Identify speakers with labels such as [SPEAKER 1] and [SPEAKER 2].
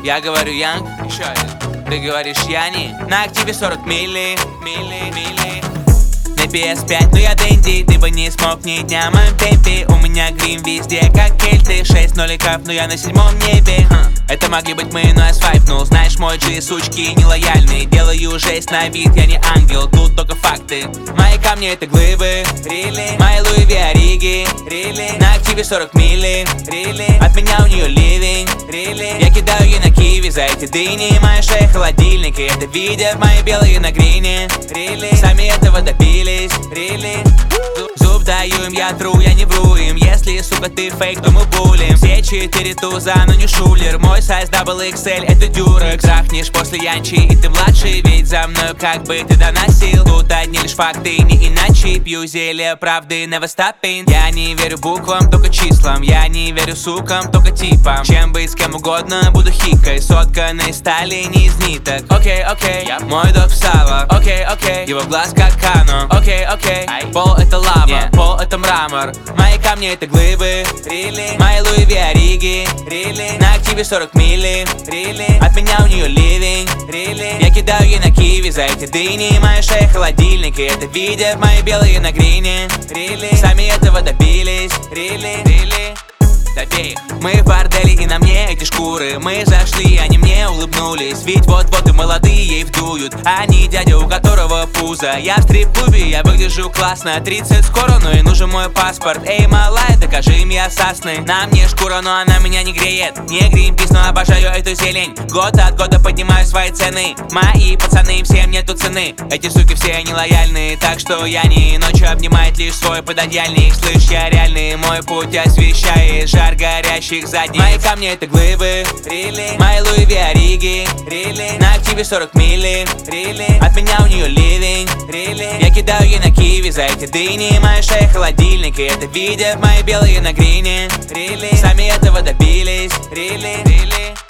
[SPEAKER 1] Я говорю Янг, еще один. Ты говоришь Яни. На активе 40 милли. На PS5, но я Дэнди. Ты бы не смог ни дня в моем темпе. У меня грим везде, как кельты. 6 ноликов, но я на 7-м небе. Это могли быть мы, но я свайпнул. Знаешь, мой G, сучки нелояльные. Делаю жесть на вид, я не ангел. Тут только факты. Мои камни это глыбы. Мои Луи Виариги. На активе 40 милли. От меня у нее ливень. Я кидаю ей на киви за эти дыни. Моя шея холодильник, и это видят мои белые на грине. Сами этого добились. Зуб даю им, я тру, я не вру им. Если, сука, ты фейк, то мы булим. Все 4 туза, но не шулер. Мой сайз XXL, это дюрекс. Жахнешь после янчи, и ты младший. Ведь за мною как бы ты доносил. Тут одни лишь факты, не иначе. Пью зелье правды, never stopping. Я не верю буквам, только числам. Я не верю сукам, только типам. Чем быть с кем угодно, буду хикой. Сотканной стали, не из ниток. Окей, мой дог в сало. Окей, его глаз как Кано. Окей, пол это лава, пол это мрамор. Мои камни это глыбы. Мои Луи Виариги. На активе 40 милли. От меня у нее ливень. Я кидаю ей на киви за эти дыни. Моя шея холодильник, и это видят мои белые на грине. Сами этого добились. Мы в борделе, и на мне эти шкуры. Мы зашли, они мне улыбнулись. Ведь вот-вот и молодые ей вдуют. Они дядя, у которого пузо. Я в стрип-клубе, я выгляжу классно. 30 скоро, но и нужен мой паспорт. Эй, малая, докажи им я сасный. На мне шкура, но она меня не греет. Не гринпис, но обожаю эту зелень. Год от года поднимаю свои цены. Мои пацаны, всем нету цены. Эти суки все нелояльные. Так что я не ночью обнимает лишь свой пододеяльник. Слышь, я реальный, мой путь освещает жар горящих задниц. Мои камни это глыбы. Мои Луи Виариги. На активе 40 милли. От меня у нее ливень. Я кидаю ей на киви за эти дыни. Моя шея холодильник, и это видят мои белые на грине. Сами этого добились.